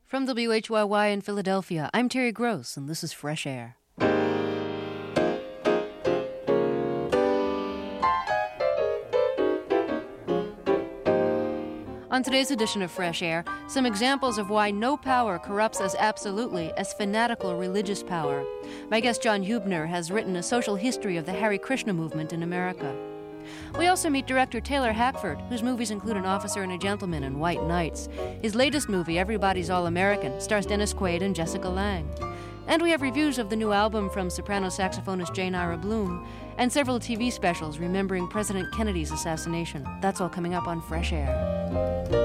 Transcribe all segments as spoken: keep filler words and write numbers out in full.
From W H Y Y in Philadelphia, I'm Terry Gross, and this is Fresh Air. On today's edition of Fresh Air, some examples of why no power corrupts as absolutely as fanatical religious power. My guest John Huebner has written a social history of the Hare Krishna movement in America. We also meet director Taylor Hackford, whose movies include An Officer and a Gentleman and White Knights. His latest movie, Everybody's All-American, stars Dennis Quaid and Jessica Lange. And we have reviews of the new album from soprano saxophonist Jane Ira Bloom, and several T V specials remembering President Kennedy's assassination. That's all coming up on Fresh Air.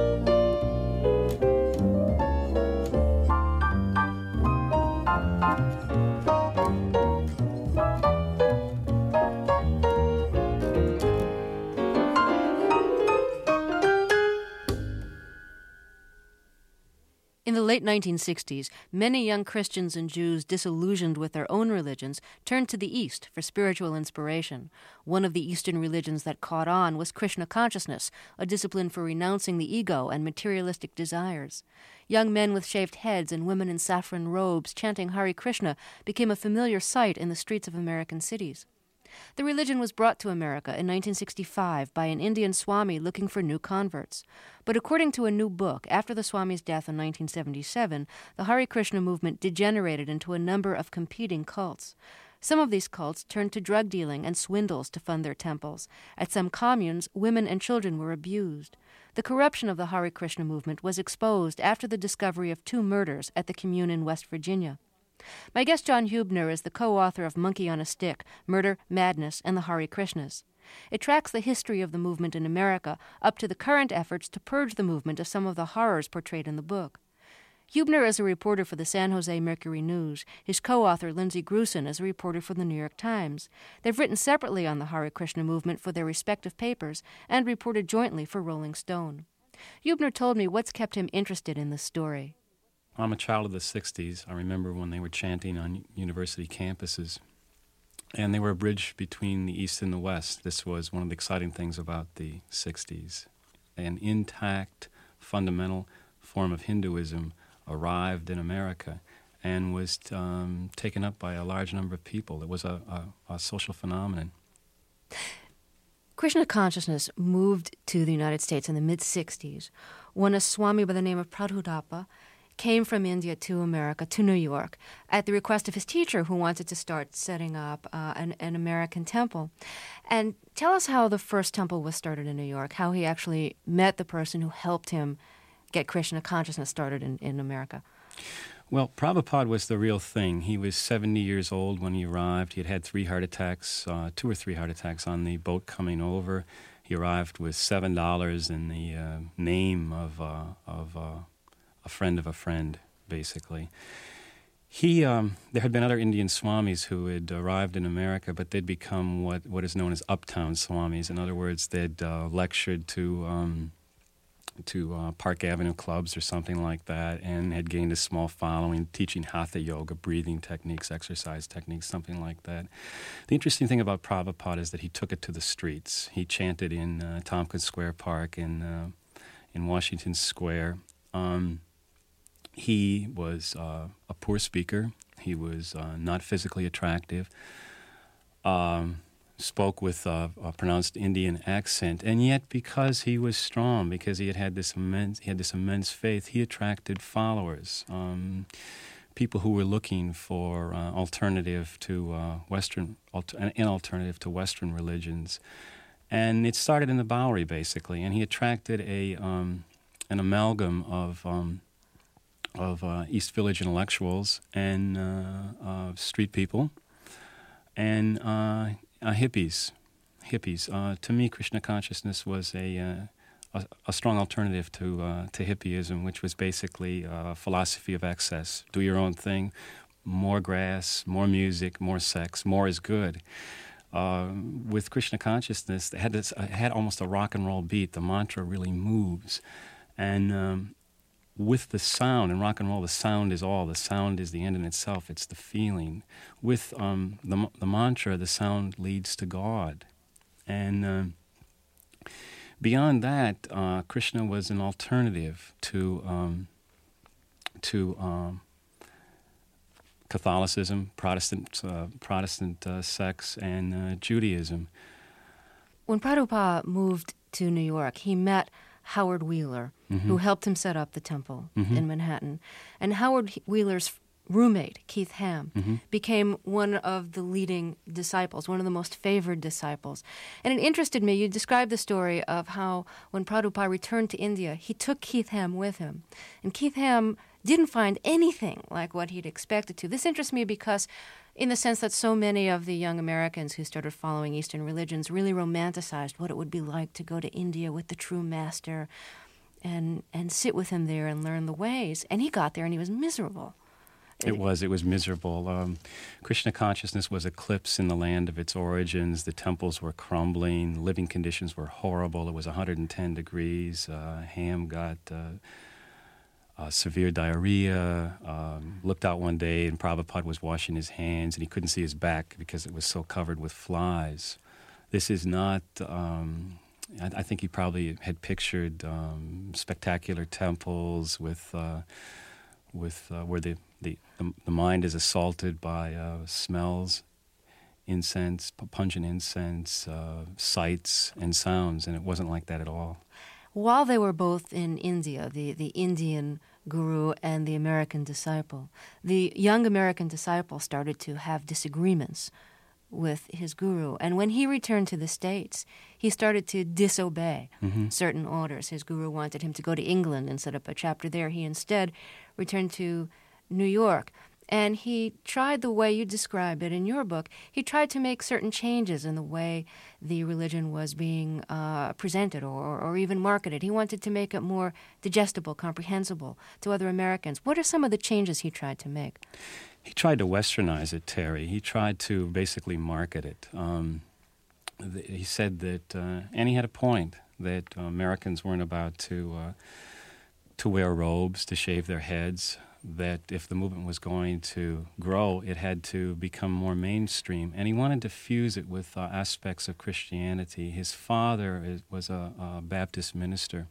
In the late nineteen sixties, many young Christians and Jews disillusioned with their own religions turned to the East for spiritual inspiration. One of the Eastern religions that caught on was Krishna consciousness, a discipline for renouncing the ego and materialistic desires. Young men with shaved heads and women in saffron robes chanting Hare Krishna became a familiar sight in the streets of American cities. The religion was brought to America in nineteen sixty-five by an Indian Swami looking for new converts. But according to a new book, after the Swami's death in nineteen seventy-seven, the Hare Krishna movement degenerated into a number of competing cults. Some of these cults turned to drug dealing and swindles to fund their temples. At some communes, women and children were abused. The corruption of the Hare Krishna movement was exposed after the discovery of two murders at the commune in West Virginia. My guest John Huebner is the co-author of Monkey on a Stick, Murder, Madness, and the Hare Krishnas. It tracks the history of the movement in America up to the current efforts to purge the movement of some of the horrors portrayed in the book. Huebner is a reporter for the San Jose Mercury News. His co-author, Lindsay Grusin, is a reporter for the New York Times. They've written separately on the Hare Krishna movement for their respective papers and reported jointly for Rolling Stone. Huebner told me what's kept him interested in this story. I'm a child of the sixties. I remember when they were chanting on university campuses, and they were a bridge between the East and the West. This was one of the exciting things about the sixties. An intact, fundamental form of Hinduism arrived in America and was um, taken up by a large number of people. It was a, a, a social phenomenon. Krishna consciousness moved to the United States in the mid-sixties when a Swami by the name of Pradhudapa came from India to America, to New York, at the request of his teacher who wanted to start setting up uh, an, an American temple. And tell us how the first temple was started in New York, how he actually met the person who helped him get Krishna consciousness started in, in America. Well, Prabhupada was the real thing. He was seventy years old when he arrived. He had had three heart attacks, uh, two or three heart attacks on the boat coming over. He arrived with seven dollars in the uh, name of uh, of uh, a friend of a friend, basically. He, um, there had been other Indian Swamis who had arrived in America, but they'd become what, what is known as uptown Swamis. In other words, they'd uh, lectured to um, to uh, Park Avenue clubs or something like that, and had gained a small following, teaching hatha yoga, breathing techniques, exercise techniques, something like that. The interesting thing about Prabhupada is that he took it to the streets. He chanted in uh, Tompkins Square Park in uh, in Washington Square. Um, He was uh, a poor speaker. He was uh, not physically attractive, um, spoke with uh, a pronounced Indian accent, and yet because he was strong, because he had had this immense, he had this immense faith, he attracted followers, um, people who were looking for uh, alternative to uh, Western, alter, an alternative to Western religions, and it started in the Bowery basically, and he attracted a um, an amalgam of. Um, of uh, East Village intellectuals and uh, uh, street people and uh, uh, hippies. Hippies. Uh, to me, Krishna consciousness was a uh, a, a strong alternative to uh, to hippieism, which was basically a philosophy of excess. Do your own thing, more grass, more music, more sex, more is good. Uh, with Krishna consciousness, it had this, it had almost a rock and roll beat. The mantra really moves, and um, with the sound, in rock and roll, the sound is all. The sound is the end in itself. It's the feeling. With um, the, the mantra, the sound leads to God. And uh, beyond that, uh, Krishna was an alternative to um, to um, Catholicism, Protestant uh, Protestant uh, sects, and uh, Judaism. When Prabhupada moved to New York, he met Howard Wheeler, Mm-hmm. who helped him set up the temple Mm-hmm. in Manhattan. And Howard Wheeler's roommate, Keith Ham, Mm-hmm. became one of the leading disciples, one of the most favored disciples. And it interested me, you described the story of how when Prabhupada returned to India, he took Keith Ham with him. And Keith Ham didn't find anything like what he'd expected to. This interests me because in the sense that so many of the young Americans who started following Eastern religions really romanticized what it would be like to go to India with the true master and and sit with him there and learn the ways. And he got there and he was miserable. It was. It was miserable. Um, Krishna consciousness was eclipsed in the land of its origins. The temples were crumbling. Living conditions were horrible. It was one hundred ten degrees. Uh, Ham got uh, uh, severe diarrhea. Um, looked out one day and Prabhupada was washing his hands and he couldn't see his back because it was so covered with flies. This is not... Um, I, I think he probably had pictured um, spectacular temples with... Uh, with uh, where the, the, the mind is assaulted by uh, smells, incense, pungent incense, uh, sights, and sounds, and it wasn't like that at all. While they were both in India, the, the Indian guru and the American disciple, the young American disciple started to have disagreements with his guru. And when he returned to the States, he started to disobey Mm-hmm. certain orders. His guru wanted him to go to England and set up a chapter there. He instead returned to New York. And he tried the way you describe it in your book. He tried to make certain changes in the way the religion was being uh, presented or, or even marketed. He wanted to make it more digestible, comprehensible to other Americans. What are some of the changes he tried to make? He tried to westernize it, Terry. He tried to basically market it. Um, th- he said that, uh, and he had a point, that uh, Americans weren't about to uh, to wear robes, to shave their heads, that if the movement was going to grow, it had to become more mainstream. And he wanted to fuse it with uh, aspects of Christianity. His father is, was a, a Baptist minister.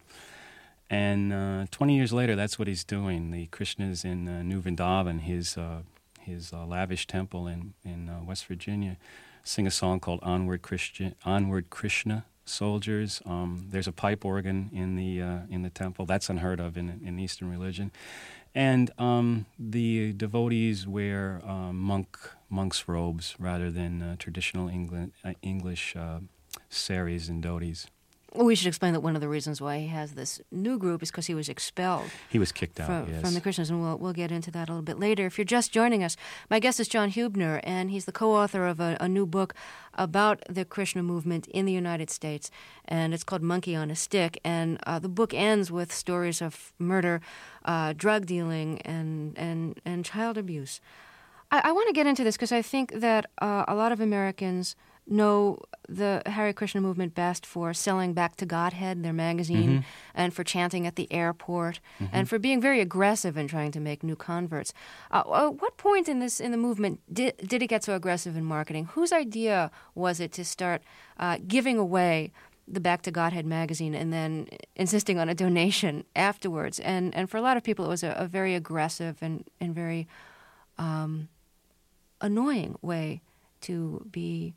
And uh, twenty years later, that's what he's doing. The Krishnas in uh, New Vrindavan, his uh, his uh, lavish temple in in uh, West Virginia, sing a song called "Onward Christian, Onward Krishna Soldiers." Um, there's a pipe organ in the uh, in the temple. That's unheard of in in Eastern religion. And um, the devotees wear uh, monk monks' robes rather than uh, traditional England, uh, English uh, saris and dhotis. Well, we should explain that one of the reasons why he has this new group is because he was expelled. He was kicked out, from, yes. from the Krishnas, and we'll, we'll get into that a little bit later. If you're just joining us, my guest is John Huebner, and he's the co-author of a, a new book about the Krishna movement in the United States, and it's called Monkey on a Stick. And uh, the book ends with stories of murder, uh, drug dealing, and, and, and child abuse. I, I want to get into this because I think that uh, a lot of Americans know the Hare Krishna movement best for selling Back to Godhead, their magazine, Mm-hmm. and for chanting at the airport, Mm-hmm. and for being very aggressive in trying to make new converts. Uh, uh, what point in this in the movement did, did it get so aggressive in marketing? Whose idea was it to start uh, giving away the Back to Godhead magazine and then insisting on a donation afterwards? And and for a lot of people, it was a, a very aggressive and, and very um, annoying way to be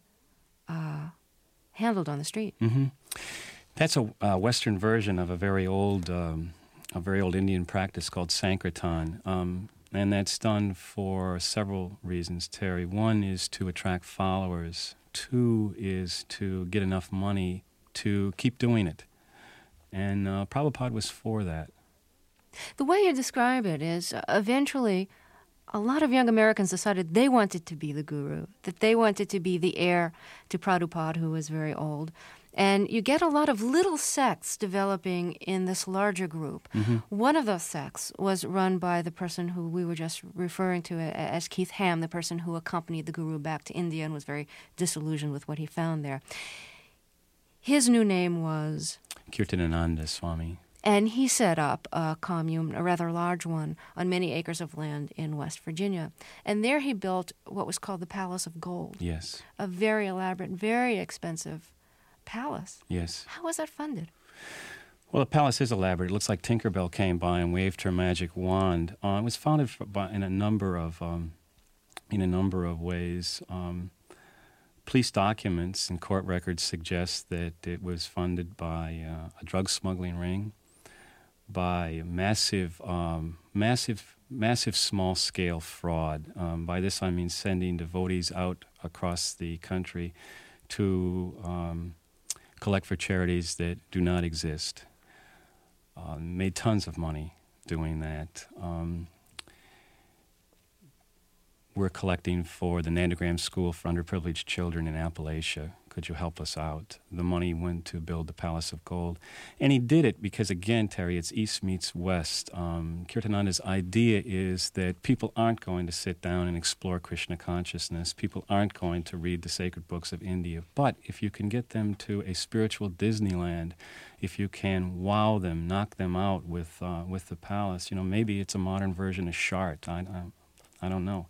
Uh, handled on the street. Mm-hmm. That's a uh, Western version of a very old, um, a very old Indian practice called Sankirtan, um, and that's done for several reasons, Terry. One is to attract followers. Two is to get enough money to keep doing it, and uh, Prabhupada was for that. The way you describe it is uh, eventually a lot of young Americans decided they wanted to be the guru, that they wanted to be the heir to Prabhupada, who was very old. And you get a lot of little sects developing in this larger group. Mm-hmm. One of those sects was run by the person who we were just referring to as Keith Ham, the person who accompanied the guru back to India and was very disillusioned with what he found there. His new name was Kirtanananda Swami. And he set up a commune, a rather large one, on many acres of land in West Virginia. And there he built what was called the Palace of Gold. Yes. A very elaborate, very expensive palace. Yes. How was that funded? Well, the palace is elaborate. It looks like Tinkerbell came by and waved her magic wand. Uh, it was founded for, by, in a number of um, in a number of ways. Um, police documents and court records suggest that it was funded by uh, a drug smuggling ring, by massive, um, massive, massive small-scale fraud. Um, by this I mean sending devotees out across the country to um, collect for charities that do not exist. Uh, made tons of money doing that. Um, we're collecting for the Nandagram School for Underprivileged Children in Appalachia. Could you help us out? The money went to build the Palace of Gold. And he did it because, again, Terry, it's East meets West. Um, Kirtananda's idea is that people aren't going to sit down and explore Krishna consciousness. People aren't going to read the sacred books of India. But if you can get them to a spiritual Disneyland, if you can wow them, knock them out with uh, with the palace, you know, maybe it's a modern version of Shart. I, I, I don't know.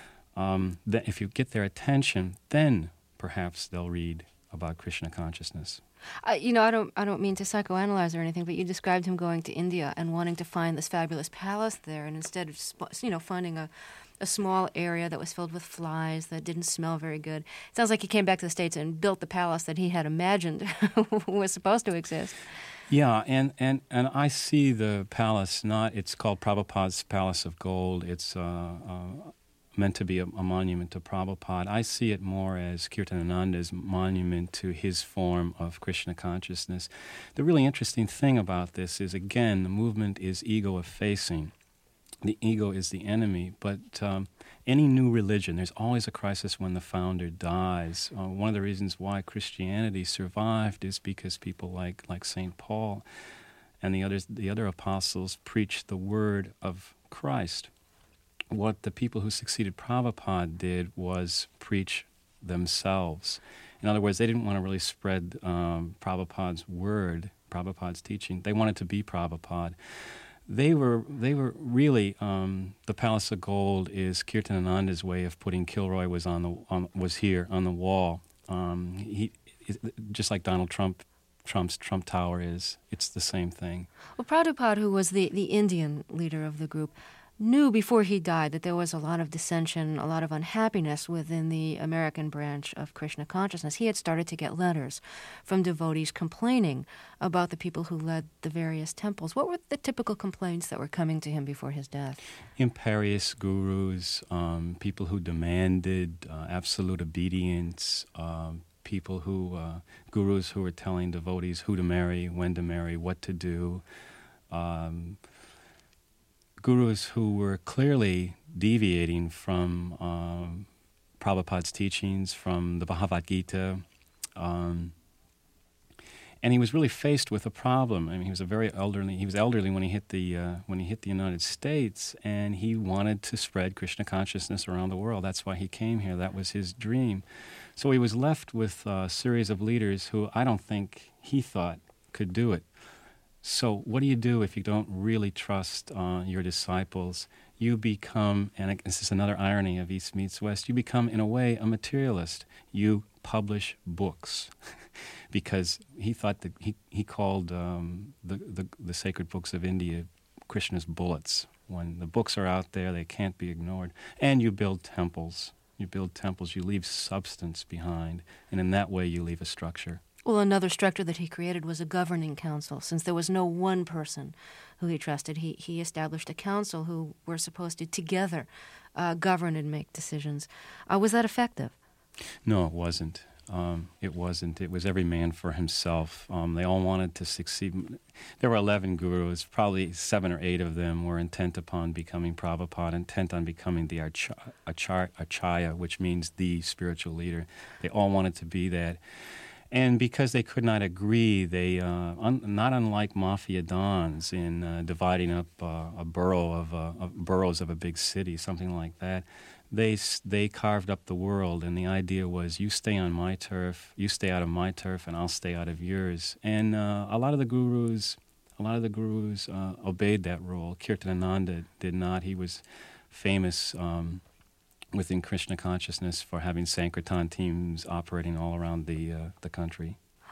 Um, that if you get their attention, then perhaps they'll read about Krishna consciousness. Uh, you know, I don't, I don't mean to psychoanalyze or anything, but you described him going to India and wanting to find this fabulous palace there, and instead of, you know, finding a, a small area that was filled with flies that didn't smell very good, it sounds like he came back to the States and built the palace that he had imagined was supposed to exist. Yeah, and, and, and I see the palace not, it's called Prabhupada's Palace of Gold. It's uh, uh, meant to be a, a monument to Prabhupada. I see it more as Kirtananda's monument to his form of Krishna consciousness. The really interesting thing about this is, again, the movement is ego-effacing. The ego is the enemy, but um, any new religion, there's always a crisis when the founder dies. Uh, one of the reasons why Christianity survived is because people like, like Saint Paul and the others, the other apostles preached the word of Christ. What the people who succeeded Prabhupada did was preach themselves. In other words, they didn't want to really spread um, Prabhupada's word, Prabhupada's teaching. They wanted to be Prabhupada. They were they were really um, the Palace of Gold is Kirtananda's way of putting Kilroy was on the on, was here on the wall. Um, he just like Donald Trump. Trump's Trump Tower is. It's the same thing. Well, Prabhupada, who was the, the Indian leader of the group, knew before he died that there was a lot of dissension, a lot of unhappiness within the American branch of Krishna consciousness. He had started to get letters from devotees complaining about the people who led the various temples. What were the typical complaints that were coming to him before his death? Imperious gurus, um, people who demanded uh, absolute obedience, um, people who, uh, gurus who were telling devotees who to marry, when to marry, what to do, um, gurus who were clearly deviating from um, Prabhupada's teachings, from the Bhagavad Gita. Um, and he was really faced with a problem. I mean, he was a very elderly. He was elderly when he hit the uh, when he hit the United States, and he wanted to spread Krishna consciousness around the world. That's why he came here. That was his dream. So he was left with a series of leaders who I don't think he thought could do it. So what do you do if you don't really trust uh, your disciples? You become, and this is another irony of East meets West, you become, in a way, a materialist. You publish books. Because he thought that he, he called um, the, the, the sacred books of India Krishna's bullets. When the books are out there, they can't be ignored. And you build temples. You build temples. You leave substance behind. And in that way, you leave a structure. Well, another structure that he created was a governing council. Since there was no one person who he trusted, he, he established a council who were supposed to together uh, govern and make decisions. Uh, was that effective? No, it wasn't. Um, it wasn't. It was every man for himself. Um, they all wanted to succeed. There were eleven gurus. Probably seven or eight of them were intent upon becoming Prabhupada, intent on becoming the Arch- Achar- Acharya, which means the spiritual leader. They all wanted to be that. And because they could not agree, they, uh, un- not unlike mafia dons in uh, dividing up uh, a borough of, uh, of boroughs of a big city, something like that, they they carved up the world. And the idea was, you stay on my turf, you stay out of my turf, and I'll stay out of yours. And uh, a lot of the gurus, a lot of the gurus uh, obeyed that rule. Kirtanananda did not. He was famous Um, within Krishna consciousness for having Sankirtan teams operating all around the uh, the country.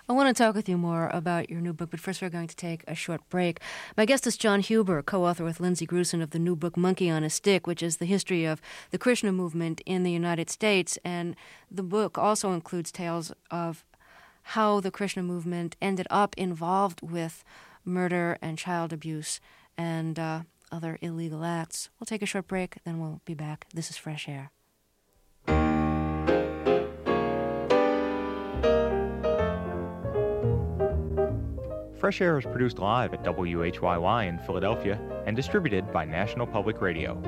I want to talk with you more about your new book, but first we're going to take a short break. My guest is John Huber, co-author with Lindsay Grusin of the new book Monkey on a Stick, which is the history of the Krishna movement in the United States. And the book also includes tales of how the Krishna movement ended up involved with murder and child abuse and uh, other illegal acts. We'll take a short break, then we'll be back. This is Fresh Air. Fresh Air is produced live at W H Y Y in Philadelphia and distributed by National Public Radio.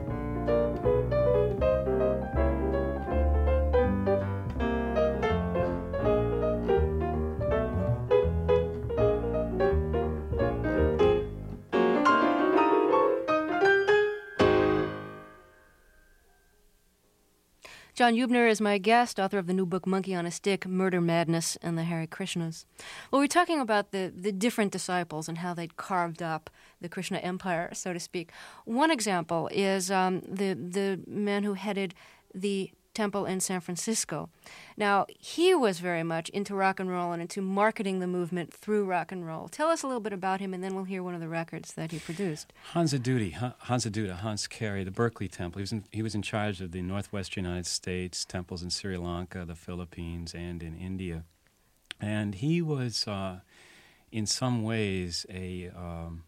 John Huber is my guest, author of the new book Monkey on a Stick, Murder, Madness, and the Hare Krishnas. Well, we're talking about the, the different disciples and how they'd carved up the Krishna empire, so to speak. One example is um, the, the man who headed the temple in San Francisco. Now, he was very much into rock and roll and into marketing the movement through rock and roll. Tell us a little bit about him, and then we'll hear one of the records that he produced. Hans Aduti, Hans Aduta, Hans Carey, the Berkeley Temple. He was in, he was in charge of the Northwest United States, temples in Sri Lanka, the Philippines, and in India. And he was, uh, in some ways, a um,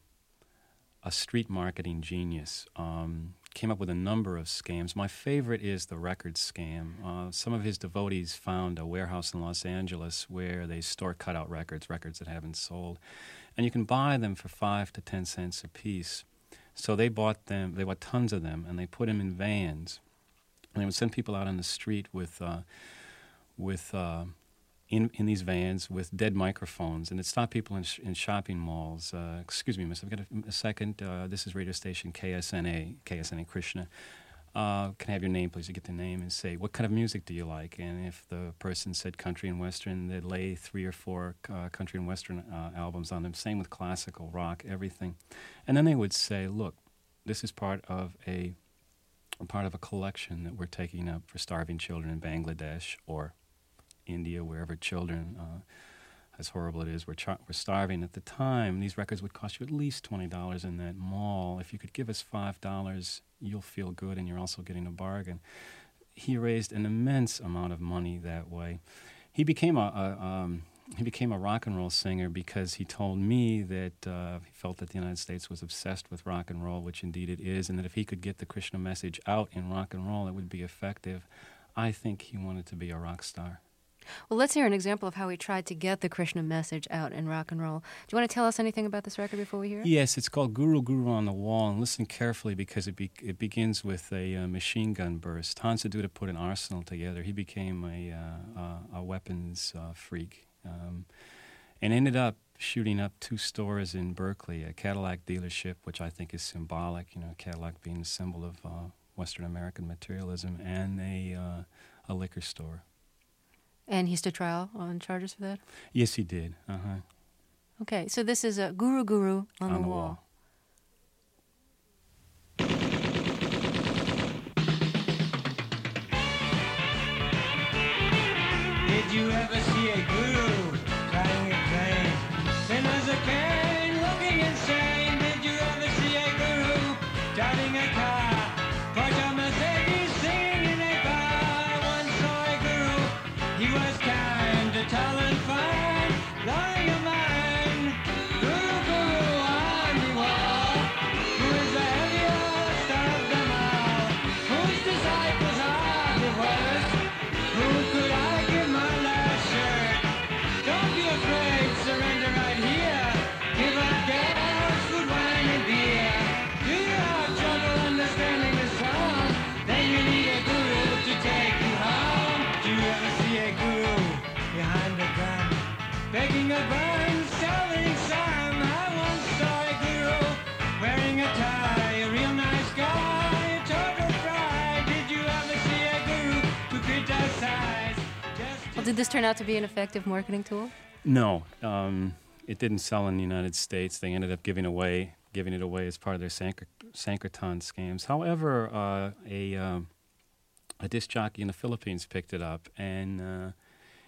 a street marketing genius. Um, came up with a number of scams. My favorite is the record scam. Uh, some of his devotees found a warehouse in Los Angeles where they store cutout records, records that haven't sold. And you can buy them for five to ten cents a piece. So they bought them, they bought tons of them, and they put them in vans. And they would send people out on the street with, uh, with uh, in, in these vans with dead microphones, and it stopped people in, sh- in shopping malls. Uh, excuse me, miss, I've got a, a second. Uh, this is radio station K S N A, K S N A Krishna. Uh, can I have your name, please? You get the name and say, what kind of music do you like? And if the person said country and western, they'd lay three or four uh, country and western uh, albums on them. Same with classical, rock, everything. And then they would say, look, this is part of a, part of a collection that we're taking up for starving children in Bangladesh or India, wherever children, uh, as horrible it is, were, char- were starving at the time. These records would cost you at least twenty dollars in that mall. If you could give us five dollars, you'll feel good, and you're also getting a bargain. He raised an immense amount of money that way. He became a, a um, he became a rock and roll singer because he told me that uh, he felt that the United States was obsessed with rock and roll, which indeed it is, and that if he could get the Krishna message out in rock and roll, it would be effective. I think he wanted to be a rock star. Well, let's hear an example of how he tried to get the Krishna message out in rock and roll. Do you want to tell us anything about this record before we hear it? Yes, it's called Guru Guru on the Wall, and listen carefully because it be- it begins with a uh, machine gun burst. Hans Aduta put an arsenal together. He became a, uh, uh, a weapons uh, freak um, and ended up shooting up two stores in Berkeley, a Cadillac dealership, which I think is symbolic, you know, Cadillac being a symbol of uh, Western American materialism, and a, uh, a liquor store. And he stood trial on charges for that? Yes, he did. Uh-huh. Okay, so this is a Guru Guru on, on the, the wall. wall. Did you ever see a guru driving a train? Thin as a cane, looking insane. Did you ever see a guru driving a car? Porsche Mercedes singing in a bar. Once saw a guru. He was kind, tall and fine, blowing your mind. Guru, guru on the wall. Who is the heaviest of them all? Whose disciples are the worst? Who could I give my last shirt? Don't be afraid, surrender right here. Give up gas, food, wine, and beer. Do you have trouble understanding the song? Then you need a guru to take you home. Do you ever see a guru behind a gun, begging a bun, selling some? I once saw a guru wearing a tie, a real nice guy, a total fraud. Did you ever see a guru who criticize? Just Well, did this turn out to be an effective marketing tool? No, um, it didn't sell in the United States. They ended up giving away, giving it away as part of their Sankr- Sankirtan scams. However, uh, a um, a disc jockey in the Philippines picked it up, and uh,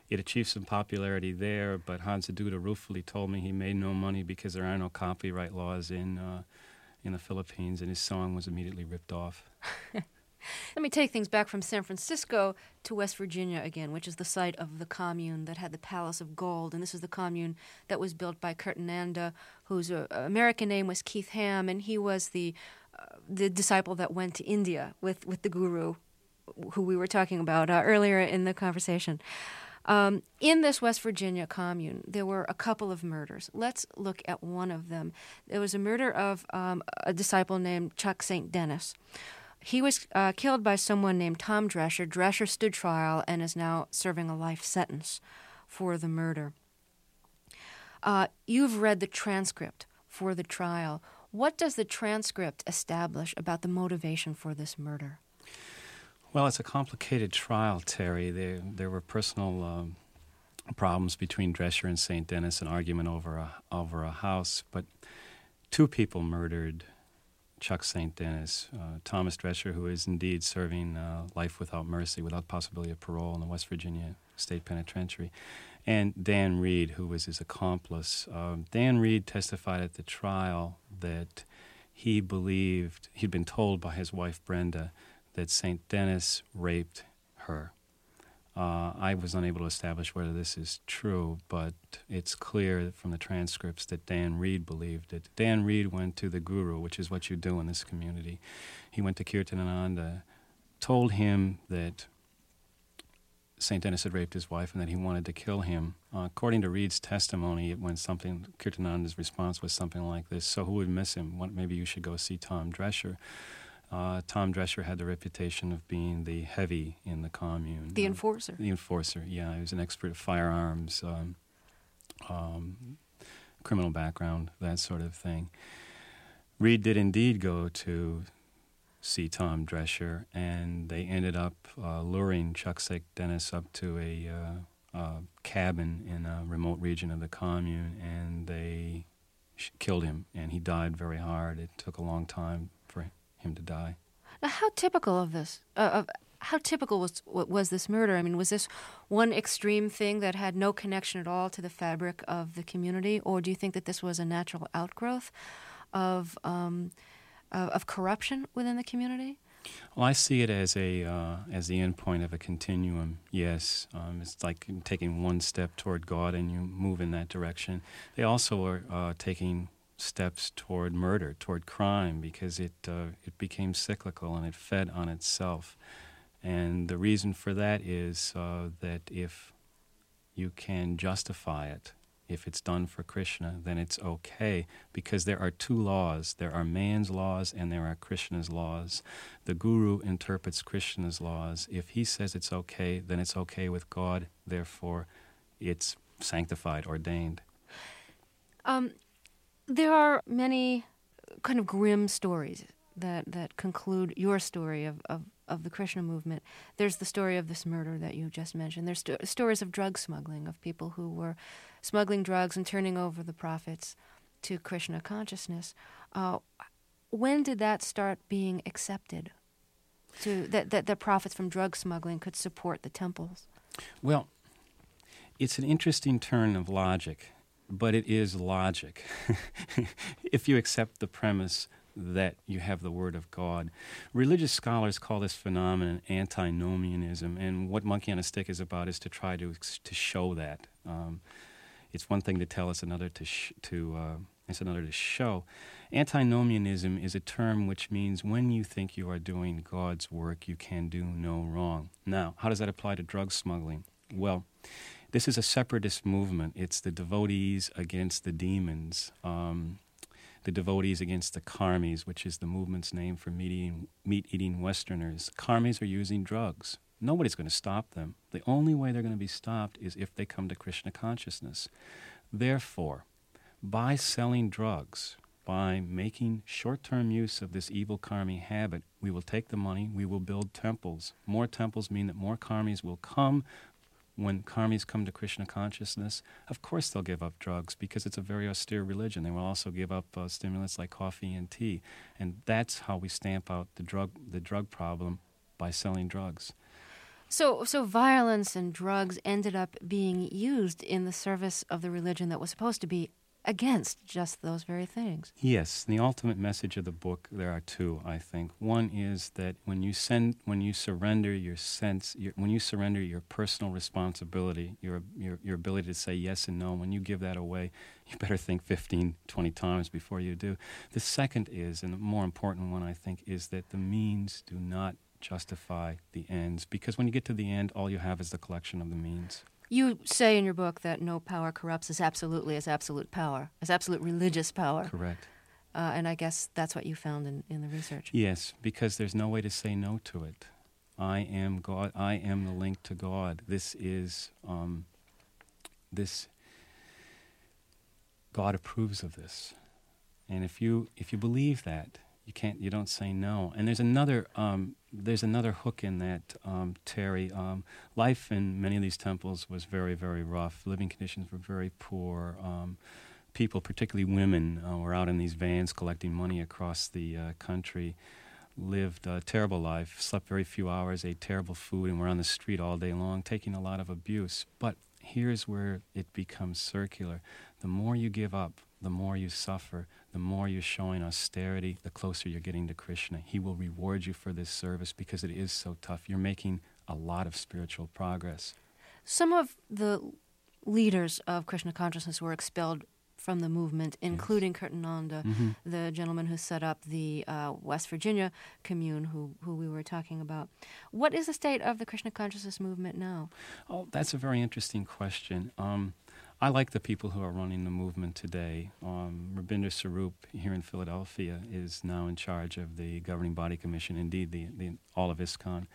It achieved some popularity there, but Hans Duda ruefully told me he made no money because there are no copyright laws in uh, in the Philippines, and his song was immediately ripped off. Let me take things back from San Francisco to West Virginia again, which is the site of the commune that had the Palace of Gold. And this is the commune that was built by Kirtananda, whose uh, American name was Keith Ham, and he was the uh, the disciple that went to India with, with the guru, who we were talking about uh, earlier in the conversation. Um, in this West Virginia commune, there were a couple of murders. Let's look at one of them. There was a murder of um, a disciple named Chuck Saint Dennis. He was uh, killed by someone named Tom Drescher. Drescher stood trial and is now serving a life sentence for the murder. Uh, you've read the transcript for the trial. What does the transcript establish about the motivation for this murder? Well, it's a complicated trial, Terry. There, there were personal um, problems between Drescher and Saint Dennis, an argument over a, over a house, but two people murdered Chuck Saint Dennis, uh, Thomas Drescher, who is indeed serving uh, life without mercy, without possibility of parole in the West Virginia State Penitentiary, and Dan Reed, who was his accomplice. Um, Dan Reed testified at the trial that he believed, he'd been told by his wife Brenda, that Saint Dennis raped her. Uh, I was unable to establish whether this is true, but it's clear from the transcripts that Dan Reed believed it. Dan Reed went to the guru, which is what you do in this community. He went to Kirtananda, told him that Saint Dennis had raped his wife and that he wanted to kill him. Uh, according to Reed's testimony, it went something, Kirtananda's response was something like this: so who would miss him? What, maybe you should go see Tom Drescher. Uh, Tom Drescher had the reputation of being the heavy in the commune. The uh, enforcer. The enforcer, yeah. He was an expert at firearms, um, um, criminal background, that sort of thing. Reed did indeed go to see Tom Drescher, and they ended up uh, luring Chuck Saint Dennis up to a uh, uh, cabin in a remote region of the commune, and they sh- killed him, and he died very hard. It took a long time for him. him to die. Now, how typical of this? Uh, of how typical was was this murder? I mean, was this one extreme thing that had no connection at all to the fabric of the community, or do you think that this was a natural outgrowth of um, of, of corruption within the community? Well, I see it as a uh, as the end point of a continuum. Yes, um, it's like taking one step toward God, and you move in that direction. They also are uh, taking steps toward murder, toward crime, because it uh, it became cyclical and it fed on itself. And the reason for that is uh, that if you can justify it, if it's done for Krishna, then it's okay, because there are two laws. There are man's laws and there are Krishna's laws. The guru interprets Krishna's laws. If he says it's okay, then it's okay with God. Therefore, it's sanctified, ordained. Um. There are many kind of grim stories that, that conclude your story of, of, of the Krishna movement. There's the story of this murder that you just mentioned. There's sto- stories of drug smuggling, of people who were smuggling drugs and turning over the profits to Krishna consciousness. Uh, when did that start being accepted, to that, that the profits from drug smuggling could support the temples? Well, it's an interesting turn of logic. But it is logic. If you accept the premise that you have the Word of God. Religious scholars call this phenomenon antinomianism, and what Monkey on a Stick is about is to try to to show that. Um, it's one thing to tell, it's another to sh- to uh, it's another to show. Antinomianism is a term which means when you think you are doing God's work, you can do no wrong. Now, how does that apply to drug smuggling? Well, this is a separatist movement. It's the devotees against the demons, um, the devotees against the karmis, which is the movement's name for meat-eating, meat-eating Westerners. Karmis are using drugs. Nobody's going to stop them. The only way they're going to be stopped is if they come to Krishna consciousness. Therefore, by selling drugs, by making short-term use of this evil karmi habit, we will take the money, we will build temples. More temples mean that more karmis will come. When karmis come to Krishna consciousness, of course they'll give up drugs because it's a very austere religion. They will also give up uh, stimulants like coffee and tea. And that's how we stamp out the drug the drug problem, by selling drugs. So, so violence and drugs ended up being used in the service of the religion that was supposed to be against just those very things. Yes, the ultimate message of the book, there are two, I think. One is that when you send, when you surrender your sense, your, when you surrender your personal responsibility, your, your your ability to say yes and no, when you give that away, you better think fifteen, twenty times before you do. The second is, and the more important one, I think, is that the means do not justify the ends, because when you get to the end, all you have is the collection of the means. You say in your book that no power corrupts as absolutely as absolute power, as absolute religious power. Correct. Uh, and I guess that's what you found in, in the research. Yes, because there's no way to say no to it. I am God. I am the link to God. This is, um, this, God approves of this. And if you if you believe that, you can't, you don't say no. And there's another, um, there's another hook in that, um, Terry. Um, life in many of these temples was very, very rough. Living conditions were very poor. Um, people, particularly women, uh, were out in these vans collecting money across the uh, country, lived a terrible life, slept very few hours, ate terrible food, and were on the street all day long, taking a lot of abuse. But here's where it becomes circular. The more you give up, the more you suffer, the more you're showing austerity, the closer you're getting to Krishna. He will reward you for this service because it is so tough. You're making a lot of spiritual progress. Some of the leaders of Krishna consciousness were expelled from the movement, including yes. Kirtananda, mm-hmm. the gentleman who set up the uh, West Virginia commune who, who we were talking about. What is the state of the Krishna consciousness movement now? Oh, that's a very interesting question. Um, I like the people who are running the movement today. Um, Rabindra Swarup here in Philadelphia is now in charge of the governing body commission, indeed the, the all of ISKCON.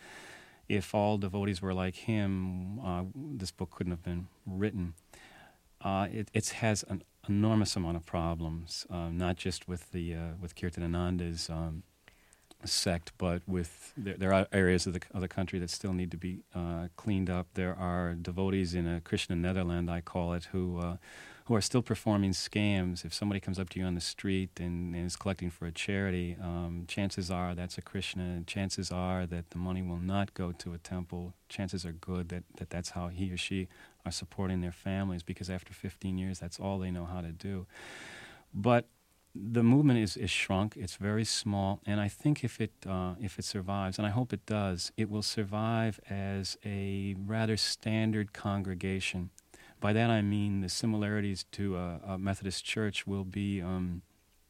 If all devotees were like him, uh, this book couldn't have been written. Uh, it it has an enormous amount of problems, uh, not just with the uh, with Kirtananda's um, sect, but with there, there are areas of the of the country that still need to be uh, cleaned up. There are devotees in a Krishna Netherland, I call it, who uh, who are still performing scams. If somebody comes up to you on the street and, and is collecting for a charity, um, chances are that's a Krishna, and chances are that the money will not go to a temple. Chances are good that, that that's how he or she are supporting their families, because after fifteen years, that's all they know how to do. But the movement is, is shrunk. It's very small, and I think if it uh, if it survives, and I hope it does, it will survive as a rather standard congregation. By that I mean the similarities to a, a Methodist church will be um,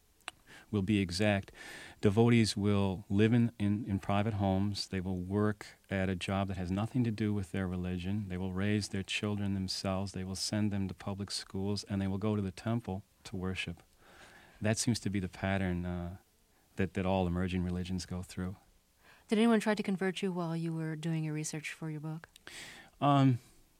will be exact. Devotees will live in, in, in private homes. They will work at a job that has nothing to do with their religion. They will raise their children themselves. They will send them to public schools, and they will go to the temple to worship. That seems to be the pattern uh, that, that all emerging religions go through. Did anyone try to convert you while you were doing your research for your book? Um,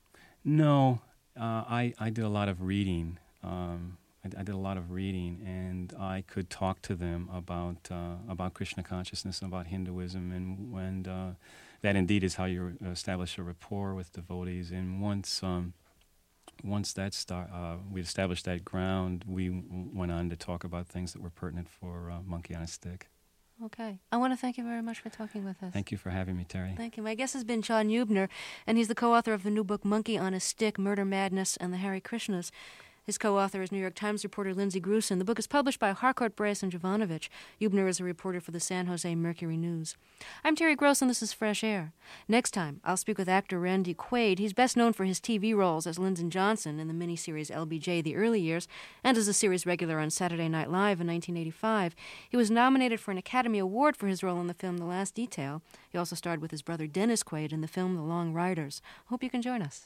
no. Uh, I, I did a lot of reading. Um, I, I did a lot of reading, and I could talk to them about uh, about Krishna consciousness and about Hinduism, and, and uh, that indeed is how you establish a rapport with devotees. And once... Um, Once that start, uh, we established that ground, we w- went on to talk about things that were pertinent for uh, Monkey on a Stick. Okay. I want to thank you very much for talking with us. Thank you for having me, Terry. Thank you. My guest has been John Huebner, and he's the co-author of the new book, Monkey on a Stick, Murder, Madness, and the Hare Krishnas. His co-author is New York Times reporter Lindsay Grusin. The book is published by Harcourt, Brace, and Jovanovich. Huebner is a reporter for the San Jose Mercury News. I'm Terry Gross, and this is Fresh Air. Next time, I'll speak with actor Randy Quaid. He's best known for his T V roles as Lyndon Johnson in the miniseries L B J The Early Years, and as a series regular on Saturday Night Live in nineteen eighty-five. He was nominated for an Academy Award for his role in the film The Last Detail. He also starred with his brother Dennis Quaid in the film The Long Riders. Hope you can join us.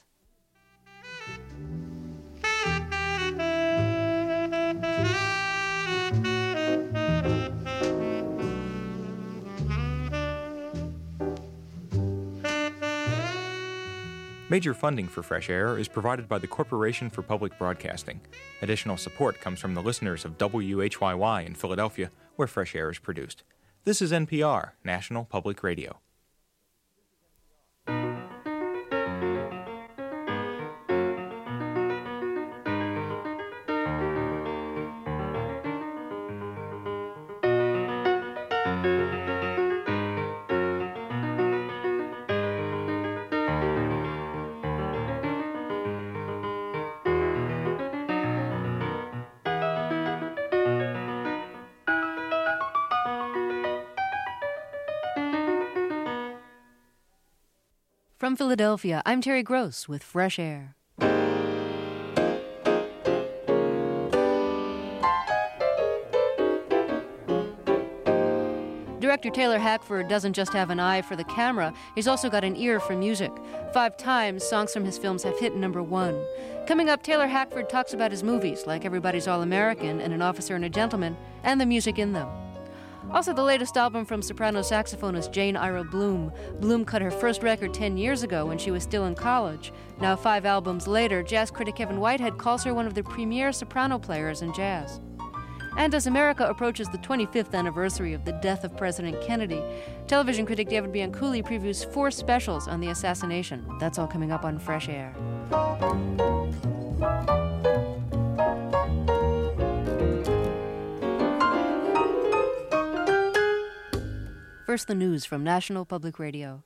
Major funding for Fresh Air is provided by the Corporation for Public Broadcasting. Additional support comes from the listeners of W H Y Y in Philadelphia, where Fresh Air is produced. This is N P R, National Public Radio. From Philadelphia, I'm Terry Gross with Fresh Air. Director Taylor Hackford doesn't just have an eye for the camera, he's also got an ear for music. Five times, songs from his films have hit number one. Coming up, Taylor Hackford talks about his movies, like Everybody's All-American and An Officer and a Gentleman, and the music in them. Also, the latest album from soprano saxophonist Jane Ira Bloom. Bloom cut her first record ten years ago when she was still in college. Now, five albums later, jazz critic Kevin Whitehead calls her one of the premier soprano players in jazz. And as America approaches the twenty-fifth anniversary of the death of President Kennedy, television critic David Bianculli previews four specials on the assassination. That's all coming up on Fresh Air. First, the news from National Public Radio.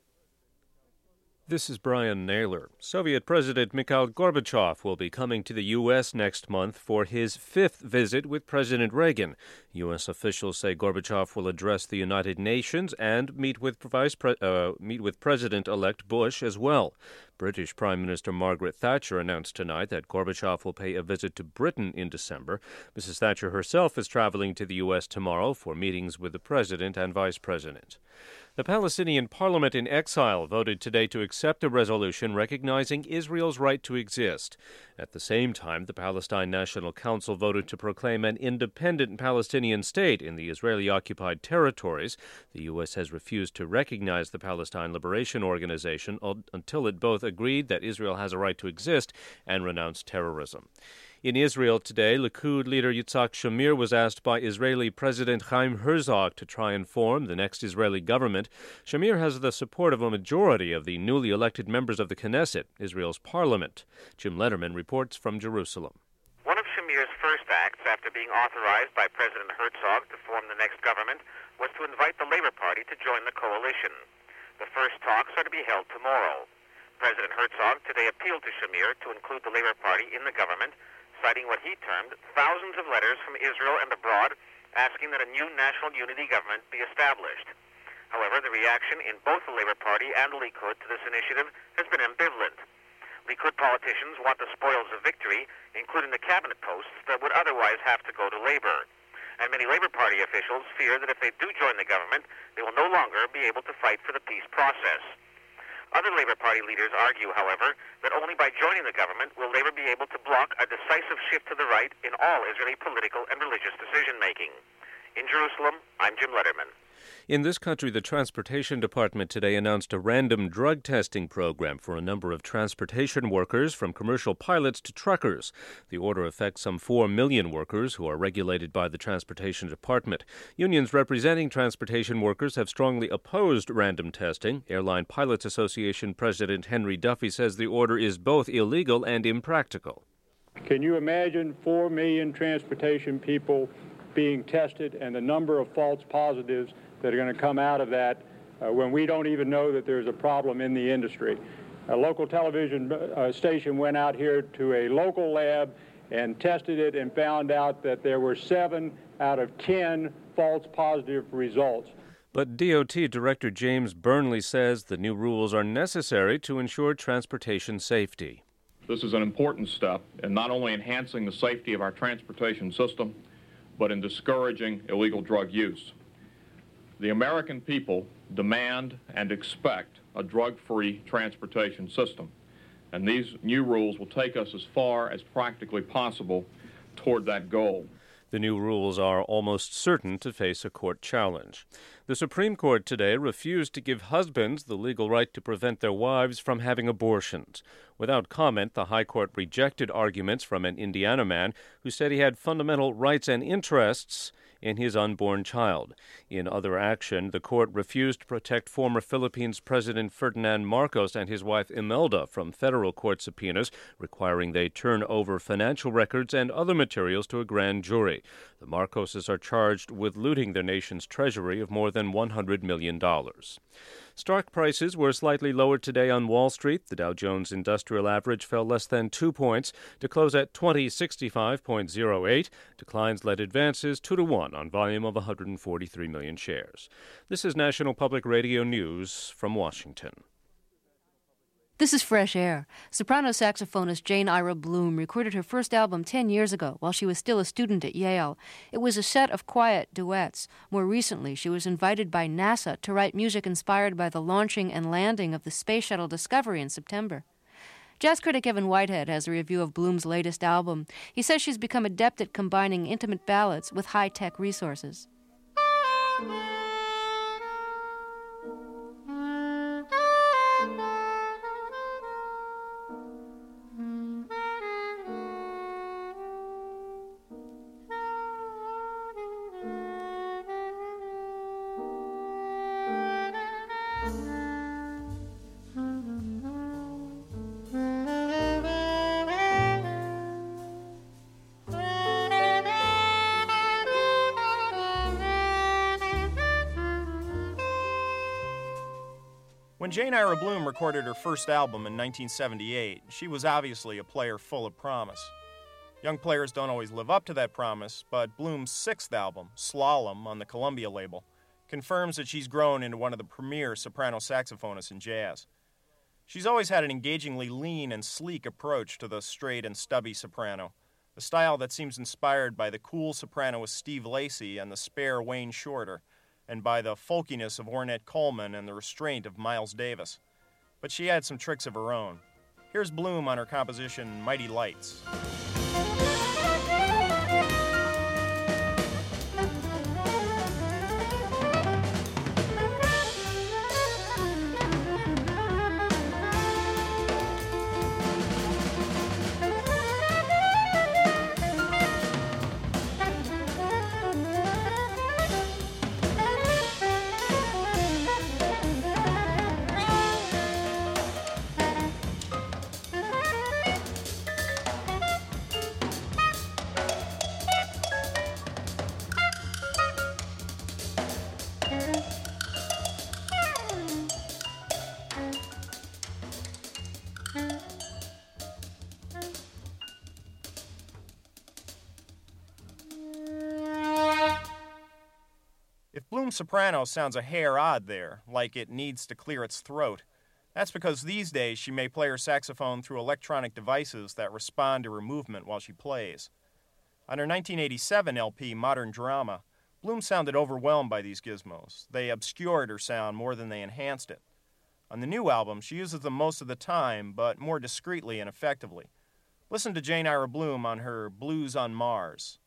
This is Brian Naylor. Soviet President Mikhail Gorbachev will be coming to the U S next month for his fifth visit with President Reagan. U S officials say Gorbachev will address the United Nations and meet with Vice Pre- uh, meet with President-elect Bush as well. British Prime Minister Margaret Thatcher announced tonight that Gorbachev will pay a visit to Britain in December. Missus Thatcher herself is traveling to the U S tomorrow for meetings with the President and Vice President. The Palestinian parliament in exile voted today to accept a resolution recognizing Israel's right to exist. At the same time, the Palestine National Council voted to proclaim an independent Palestinian state in the Israeli-occupied territories. The U S has refused to recognize the Palestine Liberation Organization until it both agreed that Israel has a right to exist and renounced terrorism. In Israel today, Likud leader Yitzhak Shamir was asked by Israeli President Chaim Herzog to try and form the next Israeli government. Shamir has the support of a majority of the newly elected members of the Knesset, Israel's parliament. Jim Letterman reports from Jerusalem. One of Shamir's first acts after being authorized by President Herzog to form the next government was to invite the Labor Party to join the coalition. The first talks are to be held tomorrow. President Herzog today appealed to Shamir to include the Labor Party in the government, citing what he termed thousands of letters from Israel and abroad asking that a new national unity government be established. However, the reaction in both the Labor Party and the Likud to this initiative has been ambivalent. Likud politicians want the spoils of victory, including the cabinet posts that would otherwise have to go to Labor. And many Labor Party officials fear that if they do join the government, they will no longer be able to fight for the peace process. Other Labor Party leaders argue, however, that only by joining the government will Labor be able to block a decisive shift to the right in all Israeli political and religious decision-making. In Jerusalem, I'm Jim Letterman. In this country, the Transportation Department today announced a random drug testing program for a number of transportation workers, from commercial pilots to truckers. The order affects some four million workers who are regulated by the Transportation Department. Unions representing transportation workers have strongly opposed random testing. Airline Pilots Association President Henry Duffy says the order is both illegal and impractical. Can you imagine four million transportation people being tested and the number of false positives that are going to come out of that uh, when we don't even know that there's a problem in the industry? A local television uh, station went out here to a local lab and tested it and found out that there were seven out of ten false positive results. But D O T Director James Burnley says the new rules are necessary to ensure transportation safety. This is an important step in not only enhancing the safety of our transportation system, but in discouraging illegal drug use. The American people demand and expect a drug-free transportation system, and these new rules will take us as far as practically possible toward that goal. The new rules are almost certain to face a court challenge. The Supreme Court today refused to give husbands the legal right to prevent their wives from having abortions. Without comment, the High Court rejected arguments from an Indiana man who said he had fundamental rights and interests in his unborn child. In other action, the court refused to protect former Philippines President Ferdinand Marcos and his wife Imelda from federal court subpoenas, requiring they turn over financial records and other materials to a grand jury. The Marcoses are charged with looting their nation's treasury of more than one hundred million dollars. Stock prices were slightly lower today on Wall Street. The Dow Jones Industrial Average fell less than two points to close at twenty sixty-five point oh eight. Declines led advances two to one on volume of one hundred forty-three million shares. This is National Public Radio News from Washington. This is Fresh Air. Soprano saxophonist Jane Ira Bloom recorded her first album ten years ago while she was still a student at Yale. It was a set of quiet duets. More recently, she was invited by NASA to write music inspired by the launching and landing of the Space Shuttle Discovery in September. Jazz critic Evan Whitehead has a review of Bloom's latest album. He says she's become adept at combining intimate ballads with high-tech resources. When Jane Ira Bloom recorded her first album in nineteen seventy-eight, she was obviously a player full of promise. Young players don't always live up to that promise, but Bloom's sixth album, Slalom, on the Columbia label, confirms that she's grown into one of the premier soprano saxophonists in jazz. She's always had an engagingly lean and sleek approach to the straight and stubby soprano, a style that seems inspired by the cool sopranoist Steve Lacy and the spare Wayne Shorter, and by the folkiness of Ornette Coleman and the restraint of Miles Davis. But she had some tricks of her own. Here's Bloom on her composition, Mighty Lights. If Bloom's soprano sounds a hair odd there, like it needs to clear its throat, that's because these days she may play her saxophone through electronic devices that respond to her movement while she plays. On her nineteen eighty-seven L P, Modern Drama, Bloom sounded overwhelmed by these gizmos. They obscured her sound more than they enhanced it. On the new album, she uses them most of the time, but more discreetly and effectively. Listen to Jane Ira Bloom on her Blues on Mars.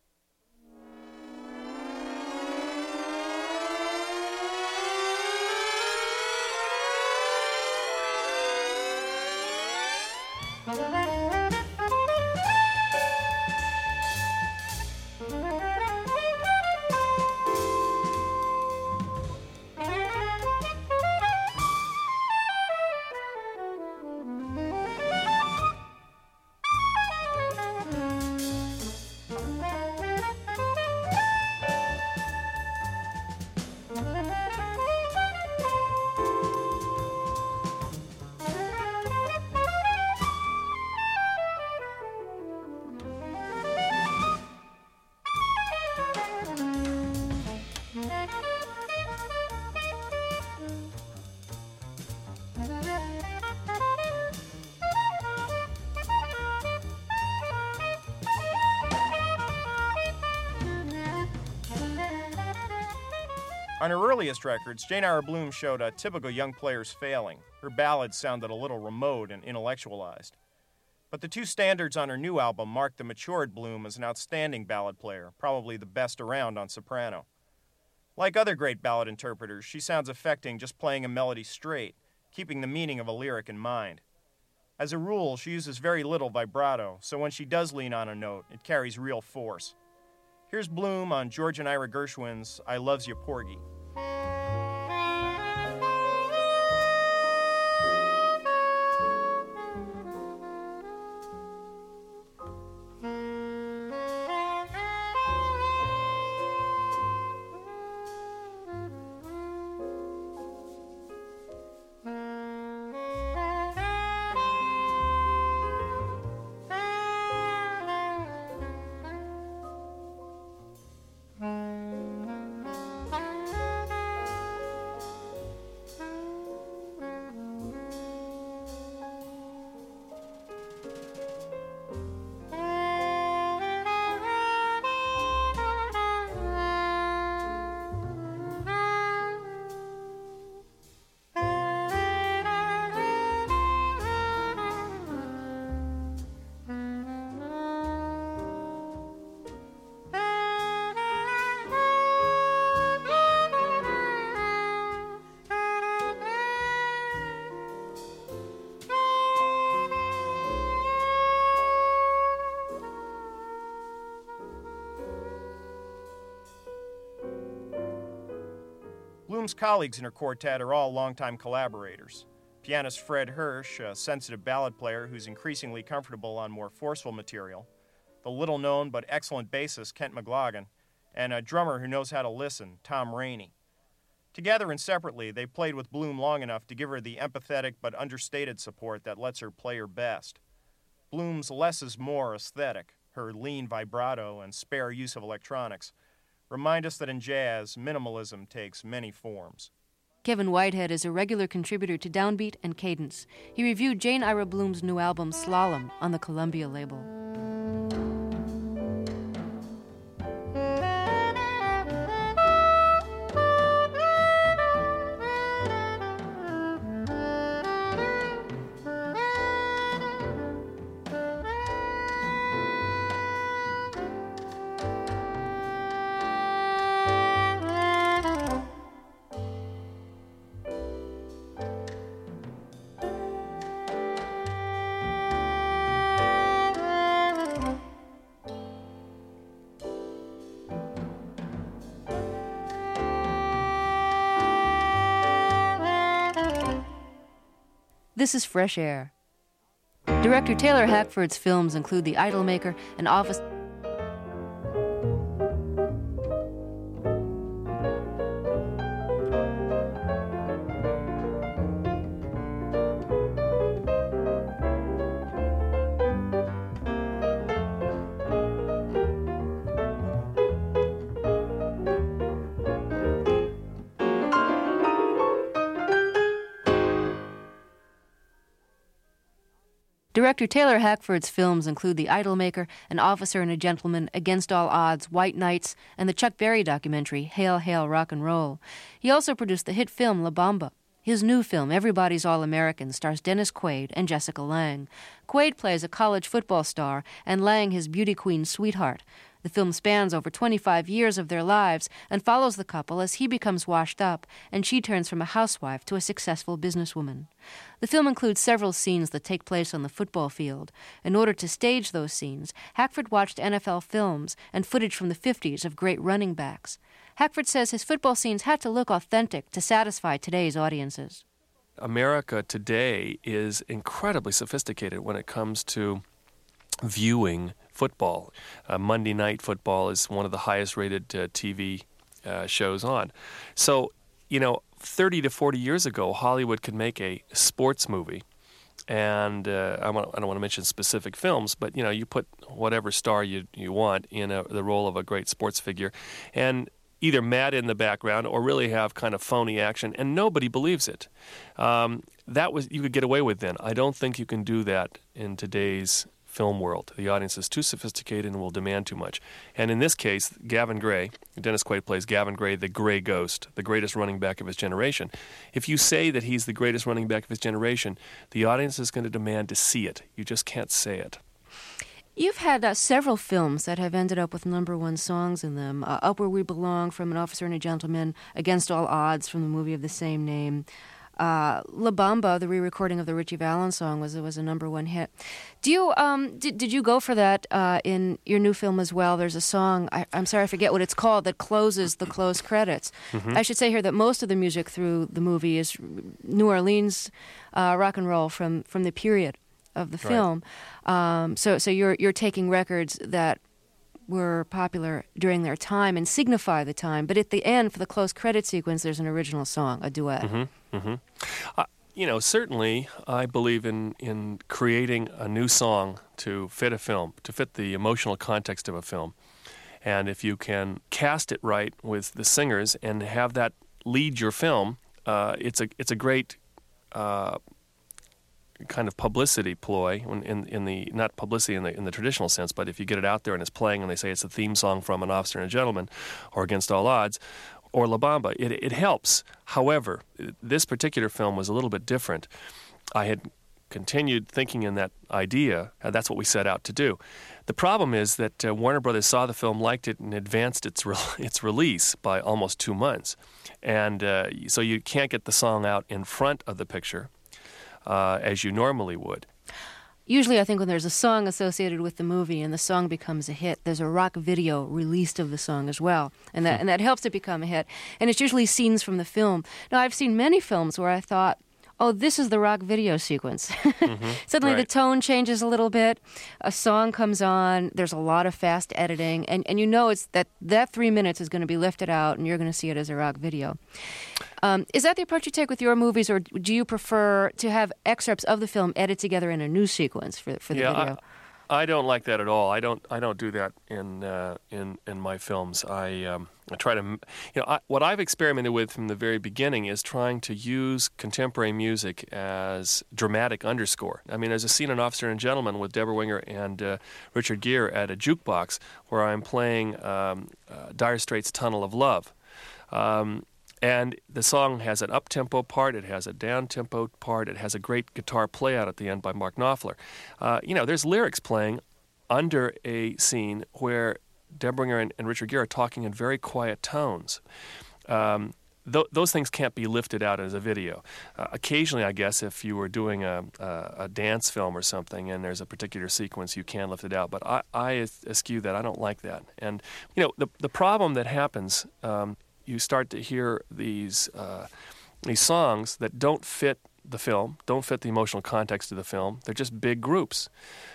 On her earliest records, Jane Ira Bloom showed a typical young player's failing. Her ballads sounded a little remote and intellectualized. But the two standards on her new album mark the matured Bloom as an outstanding ballad player, probably the best around on soprano. Like other great ballad interpreters, she sounds affecting just playing a melody straight, keeping the meaning of a lyric in mind. As a rule, she uses very little vibrato, so when she does lean on a note, it carries real force. Here's Bloom on George and Ira Gershwin's I Loves Ya Porgy. Bloom's colleagues in her quartet are all longtime collaborators. Pianist Fred Hirsch, a sensitive ballad player who's increasingly comfortable on more forceful material, the little-known but excellent bassist Kent McLaughlin, and a drummer who knows how to listen, Tom Rainey. Together and separately, they played with Bloom long enough to give her the empathetic but understated support that lets her play her best. Bloom's less is more aesthetic, her lean vibrato and spare use of electronics, remind us that in jazz, minimalism takes many forms. Kevin Whitehead is a regular contributor to Downbeat and Cadence. He reviewed Jane Ira Bloom's new album, Slalom, on the Columbia label. This is Fresh Air. Director Taylor Hackford's films include The Idolmaker and Office... Director Taylor Hackford's films include The Idolmaker, An Officer and a Gentleman, Against All Odds, White Nights, and the Chuck Berry documentary, Hail, Hail, Rock and Roll. He also produced the hit film La Bamba. His new film, Everybody's All-American, stars Dennis Quaid and Jessica Lange. Quaid plays a college football star, and Lange his beauty queen sweetheart. The film spans over twenty-five years of their lives and follows the couple as he becomes washed up and she turns from a housewife to a successful businesswoman. The film includes several scenes that take place on the football field. In order to stage those scenes, Hackford watched N F L films and footage from the fifties of great running backs. Hackford says his football scenes had to look authentic to satisfy today's audiences. America today is incredibly sophisticated when it comes to viewing football. Uh, Monday Night Football is one of the highest-rated uh, T V uh, shows on. So, you know, thirty to forty years ago, Hollywood could make a sports movie, and uh, I, want, I don't want to mention specific films, but, you know, you put whatever star you you want in a, the role of a great sports figure, and either mad in the background or really have kind of phony action, and nobody believes it. Um, that was you could get away with then. I don't think you can do that in today's film world. The audience is too sophisticated and will demand too much. And in this case, Gavin Gray, Dennis Quaid plays Gavin Gray, the Gray Ghost, the greatest running back of his generation. If you say that he's the greatest running back of his generation, the audience is going to demand to see it. You just can't say it. You've had uh, several films that have ended up with number one songs in them. Uh, Up Where We Belong from An Officer and a Gentleman, Against All Odds from the movie of the same name. Uh, La Bamba, the re-recording of the Ritchie Valens song, was was a number one hit. Do you um did, did you go for that uh, in your new film as well? There's a song, I, I'm sorry I forget what it's called, that closes the closed credits. Mm-hmm. I should say here that most of the music through the movie is New Orleans uh, rock and roll from, from the period of the film. Right. Um, so so you're you're taking records that were popular during their time and signify the time, but at the end, for the closed credit sequence, there's an original song, a duet. Mm-hmm. Mm-hmm. Uh, you know, certainly I believe in, in creating a new song to fit a film, to fit the emotional context of a film. And if you can cast it right with the singers and have that lead your film, uh, it's a it's a great uh, kind of publicity ploy in, in in the not publicity in the in the traditional sense, but if you get it out there and it's playing and they say it's a theme song from An Officer and a Gentleman or Against All Odds or La Bamba, it it helps. However, this particular film was a little bit different. I had continued thinking in that idea, and that's what we set out to do. The problem is that uh, Warner Brothers saw the film, liked it, and advanced its re- its release by almost two months, and uh, so you can't get the song out in front of the picture Uh, as you normally would. usually I think when there's a song associated with the movie and the song becomes a hit, there's a rock video released of the song as well, and that and that helps it become a hit. And it's usually scenes from the film. Now, I've seen many films where I thought, oh, this is the rock video sequence. Mm-hmm. Suddenly right. the tone changes a little bit, a song comes on, there's a lot of fast editing, and, and you know it's that that three minutes is going to be lifted out and you're going to see it as a rock video. Um, is that the approach you take with your movies, or do you prefer to have excerpts of the film edited together in a news sequence for, for the yeah, video? I, I don't like that at all. I don't. I don't do that in uh, in in my films. I um, I try to, you know, I, what I've experimented with from the very beginning is trying to use contemporary music as dramatic underscore. I mean, there's a scene in Officer and Gentleman with Deborah Winger and uh, Richard Gere at a jukebox where I'm playing um, uh, Dire Straits' "Tunnel of Love." Um, And the song has an up-tempo part, it has a down-tempo part, it has a great guitar play-out at the end by Mark Knopfler. Uh, you know, there's lyrics playing under a scene where Deborah Winger and, and Richard Gere are talking in very quiet tones. Um, th- those things can't be lifted out as a video. Uh, occasionally, I guess, if you were doing a, a, a dance film or something and there's a particular sequence, you can lift it out. But I, I eschew that. I don't like that. And, you know, the, the problem that happens... Um, you start to hear these uh, these songs that don't fit the film, don't fit the emotional context of the film. They're just big groups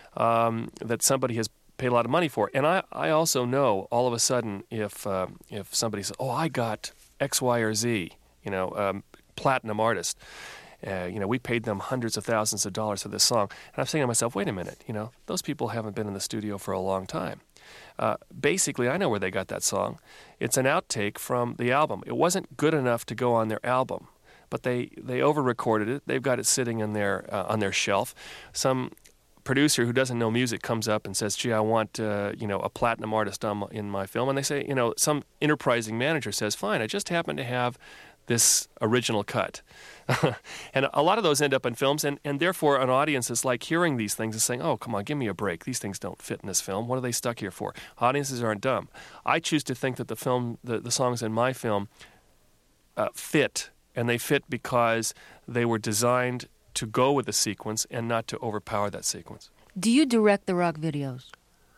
um, that somebody has paid a lot of money for. And I, I also know all of a sudden if uh, if somebody says, oh, I got X, Y, or Z, you know, um, platinum artist. Uh, you know, we paid them hundreds of thousands of dollars for this song. And I'm saying to myself, wait a minute, you know, those people haven't been in the studio for a long time. Uh, basically, I know where they got that song. It's an outtake from the album. It wasn't good enough to go on their album, but they, they over-recorded it. They've got it sitting in their, uh, on their shelf. Some producer who doesn't know music comes up and says, gee, I want uh, you know, a platinum artist on, in my film. And they say, you know, some enterprising manager says, fine, I just happen to have this original cut. And a lot of those end up in films, and, and therefore an audience is like hearing these things and saying, oh, come on, give me a break. These things don't fit in this film. What are they stuck here for? Audiences aren't dumb. I choose to think that the film, the, the songs in my film uh, fit, and they fit because they were designed to go with the sequence and not to overpower that sequence. Do you direct the rock videos?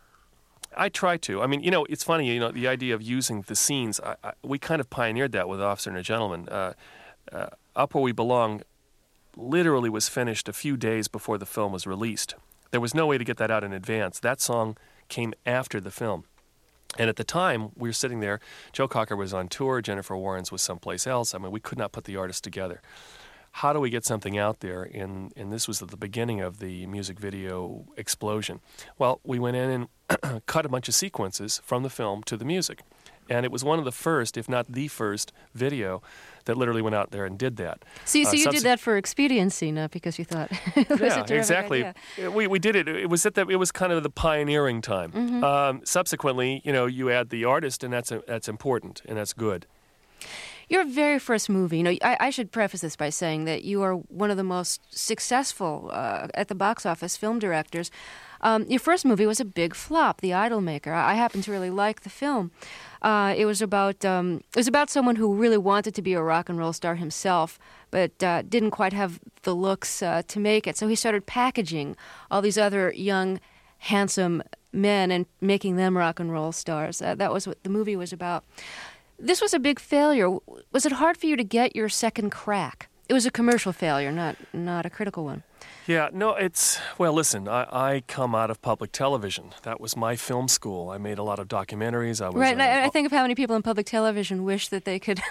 I try to. I mean, you know, it's funny, you know, the idea of using the scenes, I, I, we kind of pioneered that with Officer and a Gentleman. Uh, uh, Up Where We Belong literally was finished a few days before the film was released. There was no way to get that out in advance. That song came after the film. And at the time, we were sitting there, Joe Cocker was on tour, Jennifer Warnes was someplace else. I mean, we could not put the artists together. How do we get something out there? And, and this was at the beginning of the music video explosion. Well, we went in and cut a bunch of sequences from the film to the music. And it was one of the first, if not the first, video that literally went out there and did that. So, so uh, you subse- did that for expediency, not because you thought it was yeah, a terrific exactly. idea. We we did it. It was at the, it was kind of the pioneering time. Mm-hmm. Um, subsequently, you know, you add the artist, and that's a, that's important and that's good. Your very first movie, you know, I, I should preface this by saying that you are one of the most successful uh, at the box office film directors. Um, your first movie was a big flop, The Idolmaker. I, I happen to really like the film. Uh, it was about um, it was about someone who really wanted to be a rock and roll star himself, but uh, didn't quite have the looks uh, to make it. So he started packaging all these other young, handsome men and making them rock and roll stars. Uh, that was what the movie was about. This was a big failure. Was it hard for you to get your second crack? It was a commercial failure, not not a critical one. Yeah, no, it's, well, listen, I, I come out of public television. That was my film school. I made a lot of documentaries. I was right, and uh, I, I think of how many people in public television wish that they could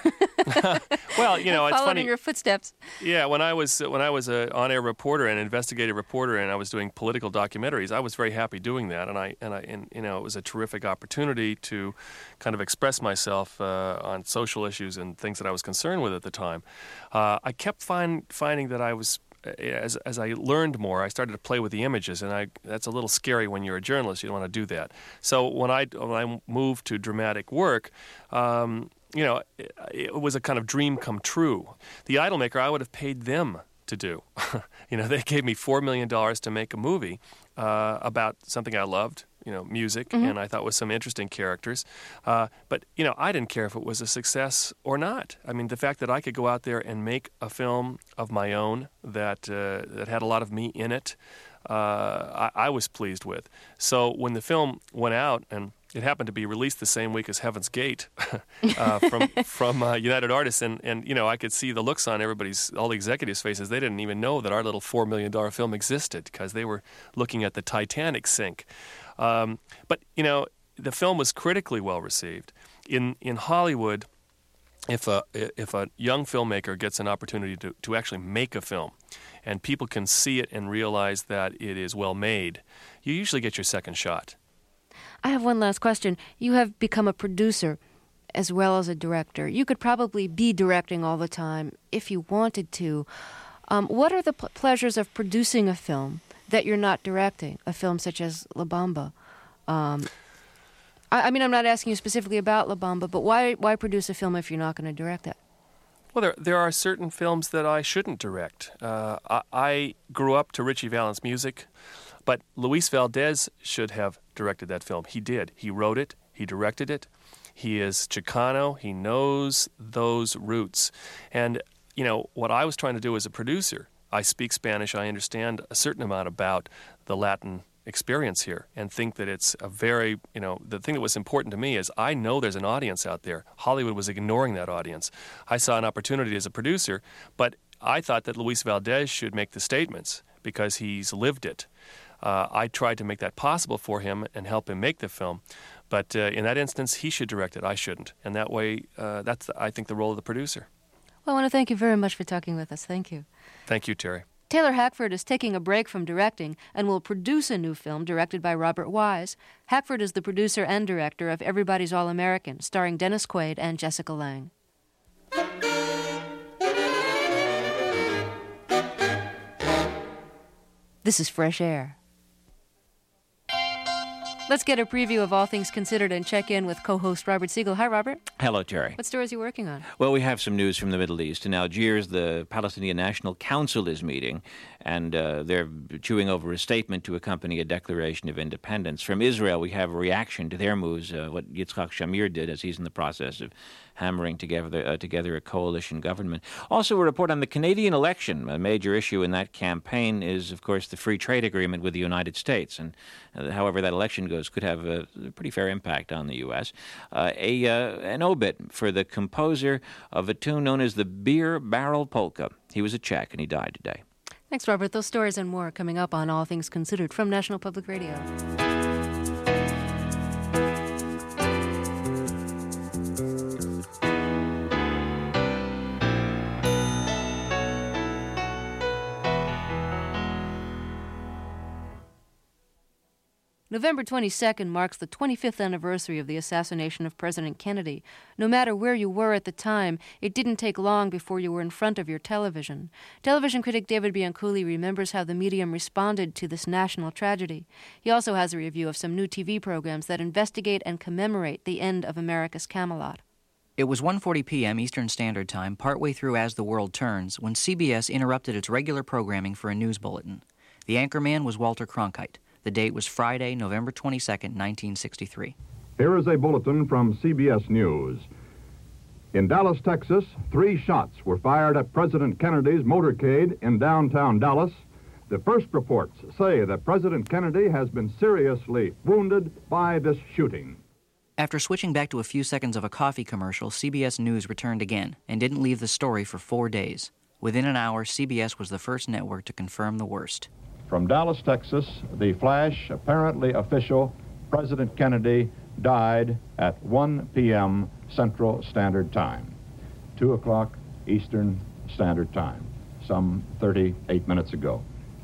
well, you know, it's follow funny. in your footsteps. Yeah, when I was when I was an on-air reporter and investigative reporter, and I was doing political documentaries, I was very happy doing that, and I and I and you know, it was a terrific opportunity to kind of express myself uh, on social issues and things that I was concerned with at the time. Uh, I kept find, finding that I was. As as I learned more, I started to play with the images, and I that's a little scary when you're a journalist. You don't want to do that. So when I when I moved to dramatic work, um, you know, it, it was a kind of dream come true. The Idolmaker, I would have paid them to do. You know, they gave me four million dollars to make a movie uh, about something I loved. You know, music, mm-hmm. and I thought with some interesting characters. Uh, but, you know, I didn't care if it was a success or not. I mean, the fact that I could go out there and make a film of my own that uh, that had a lot of me in it, uh, I, I was pleased with. So when the film went out, and it happened to be released the same week as Heaven's Gate uh, from from uh, United Artists, and, and you know I could see the looks on everybody's, all the executives' faces. They didn't even know that our little four million dollar film existed because they were looking at the Titanic sink. Um, but you know the film was critically well received. In in Hollywood, if a if a young filmmaker gets an opportunity to, to actually make a film, and people can see it and realize that it is well made, you usually get your second shot. I have one last question. You have become a producer as well as a director. You could probably be directing all the time if you wanted to. Um, what are the p- pleasures of producing a film that you're not directing, a film such as La Bamba? Um, I, I mean, I'm not asking you specifically about La Bamba, but why why produce a film if you're not going to direct it? Well, there there are certain films that I shouldn't direct. Uh, I, I grew up to Richie Valens music, but Luis Valdez should have directed that film. He did. He wrote it. He directed it. He is Chicano. He knows those roots. And, you know, what I was trying to do as a producer, I speak Spanish. I understand a certain amount about the Latin experience here and think that it's a very, you know, the thing that was important to me is I know there's an audience out there. Hollywood was ignoring that audience. I saw an opportunity as a producer, but I thought that Luis Valdez should make the statements because he's lived it. Uh, I tried to make that possible for him and help him make the film. But uh, in that instance, he should direct it. I shouldn't. And that way, uh, that's, I think, the role of the producer. Well, I want to thank you very much for talking with us. Thank you. Thank you, Terry. Taylor Hackford is taking a break from directing and will produce a new film directed by Robert Wise. Hackford is the producer and director of Everybody's All-American, starring Dennis Quaid and Jessica Lange. This is Fresh Air. Let's get a preview of All Things Considered and check in with co-host Robert Siegel. Hi, Robert. Hello, Terry. What stories are you working on? Well, we have some news from the Middle East. In Algiers, the Palestinian National Council is meeting, and uh, they're chewing over a statement to accompany a declaration of independence. From Israel, we have a reaction to their moves, uh, what Yitzhak Shamir did as he's in the process of hammering together uh, together a coalition government. Also, a report on the Canadian election. A major issue in that campaign is, of course, the free trade agreement with the United States. And uh, however that election goes could have a, a pretty fair impact on the U S. Uh, a uh, an obit for the composer of a tune known as the Beer Barrel Polka. He was a Czech, and he died today. Thanks, Robert. Those stories and more coming up on All Things Considered from National Public Radio. November twenty-second marks the twenty-fifth anniversary of the assassination of President Kennedy. No matter where you were at the time, it didn't take long before you were in front of your television. Television critic David Bianculli remembers how the medium responded to this national tragedy. He also has a review of some new T V programs that investigate and commemorate the end of America's Camelot. It was one forty p.m. Eastern Standard Time, partway through As the World Turns, when C B S interrupted its regular programming for a news bulletin. The anchorman was Walter Cronkite. The date was Friday, November twenty-second, nineteen sixty-three. Here is a bulletin from C B S News. In Dallas, Texas, three shots were fired at President Kennedy's motorcade in downtown Dallas. The first reports say that President Kennedy has been seriously wounded by this shooting. After switching back to a few seconds of a coffee commercial, C B S News returned again and didn't leave the story for four days. Within an hour, C B S was the first network to confirm the worst. From Dallas, Texas, the flash, apparently official, President Kennedy died at one p.m. Central Standard Time, two o'clock Eastern Standard Time, some thirty-eight minutes ago.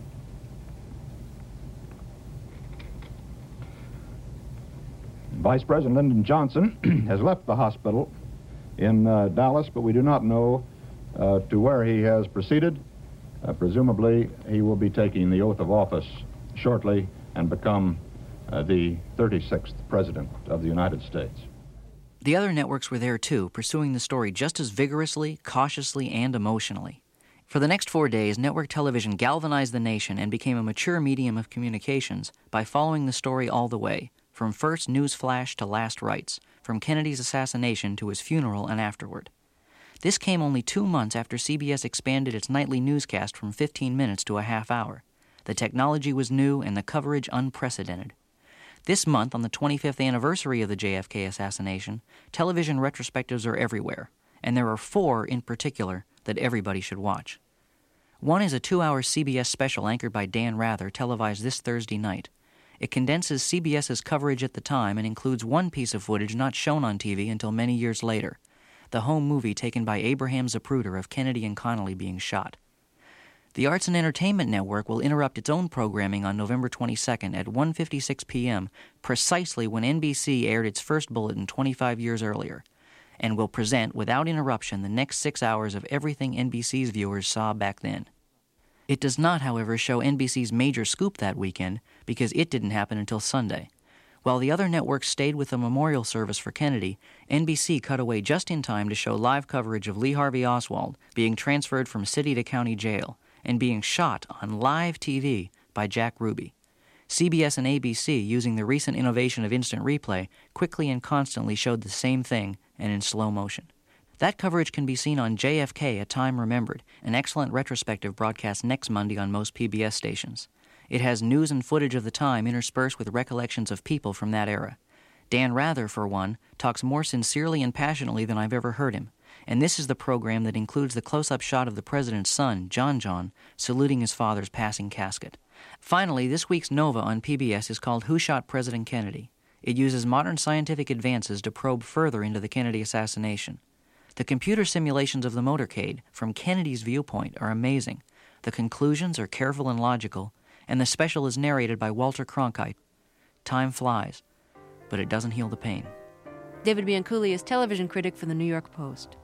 Vice President Lyndon Johnson has left the hospital in uh, Dallas, but we do not know uh, to where he has proceeded. Uh, presumably, he will be taking the oath of office shortly and become uh, the thirty-sixth President of the United States. The other networks were there, too, pursuing the story just as vigorously, cautiously, and emotionally. For the next four days, network television galvanized the nation and became a mature medium of communications by following the story all the way, from first news flash to last rites, from Kennedy's assassination to his funeral and afterward. This came only two months after C B S expanded its nightly newscast from fifteen minutes to a half hour. The technology was new and the coverage unprecedented. This month, on the twenty-fifth anniversary of the J F K assassination, television retrospectives are everywhere, and there are four in particular that everybody should watch. One is a two-hour C B S special anchored by Dan Rather, televised this Thursday night. It condenses CBS's coverage at the time and includes one piece of footage not shown on T V until many years later, the home movie taken by Abraham Zapruder of Kennedy and Connally being shot. The Arts and Entertainment Network will interrupt its own programming on November twenty-second at one fifty-six p.m., precisely when N B C aired its first bulletin twenty-five years earlier, and will present without interruption the next six hours of everything N B C's viewers saw back then. It does not, however, show N B C's major scoop that weekend because it didn't happen until Sunday. While the other networks stayed with the memorial service for Kennedy, N B C cut away just in time to show live coverage of Lee Harvey Oswald being transferred from city to county jail and being shot on live T V by Jack Ruby. C B S and A B C, using the recent innovation of instant replay, quickly and constantly showed the same thing and in slow motion. That coverage can be seen on J F K, A Time Remembered, an excellent retrospective broadcast next Monday on most P B S stations. It has news and footage of the time interspersed with recollections of people from that era. Dan Rather, for one, talks more sincerely and passionately than I've ever heard him, and this is the program that includes the close-up shot of the president's son, John John, saluting his father's passing casket. Finally, this week's Nova on P B S is called Who Shot President Kennedy? It uses modern scientific advances to probe further into the Kennedy assassination. The computer simulations of the motorcade, from Kennedy's viewpoint, are amazing. The conclusions are careful and logical, and the special is narrated by Walter Cronkite. Time flies, but it doesn't heal the pain. David Bianculli is television critic for the New York Post.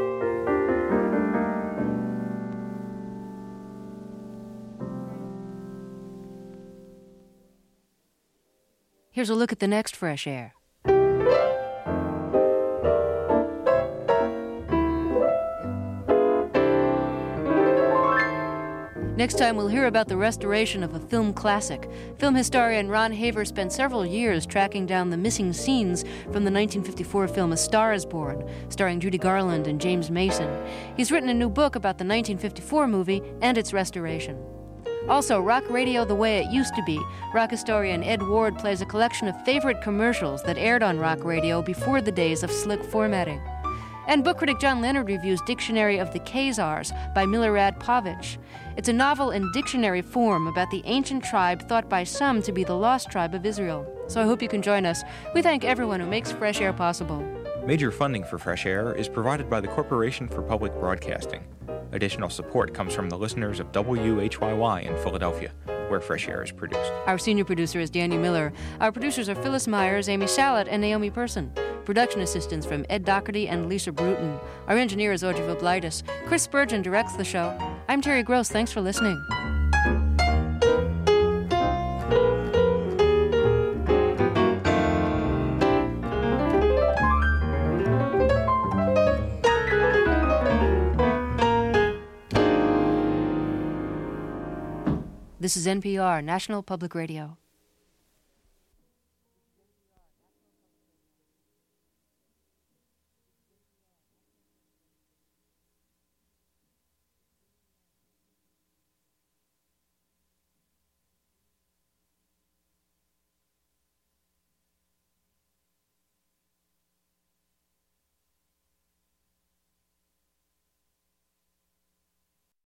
Here's a look at the next Fresh Air. Next time, we'll hear about the restoration of a film classic. Film historian Ron Haver spent several years tracking down the missing scenes from the nineteen fifty-four film A Star is Born, starring Judy Garland and James Mason. He's written a new book about the nineteen fifty-four movie and its restoration. Also, Rock Radio the Way It Used to Be. Rock historian Ed Ward plays a collection of favorite commercials that aired on rock radio before the days of slick formatting. And book critic John Leonard reviews Dictionary of the Khazars by Milorad Pavic. It's a novel in dictionary form about the ancient tribe thought by some to be the lost tribe of Israel. So I hope you can join us. We thank everyone who makes Fresh Air possible. Major funding for Fresh Air is provided by the Corporation for Public Broadcasting. Additional support comes from the listeners of W H Y Y in Philadelphia, where Fresh Air is produced. Our senior producer is Danny Miller. Our producers are Phyllis Myers, Amy Salat, and Naomi Person. Production assistants from Ed Doherty and Lisa Bruton. Our engineer is Ojiva Blightus. Chris Spurgeon directs the show. I'm Terry Gross. Thanks for listening. This is N P R, National Public Radio.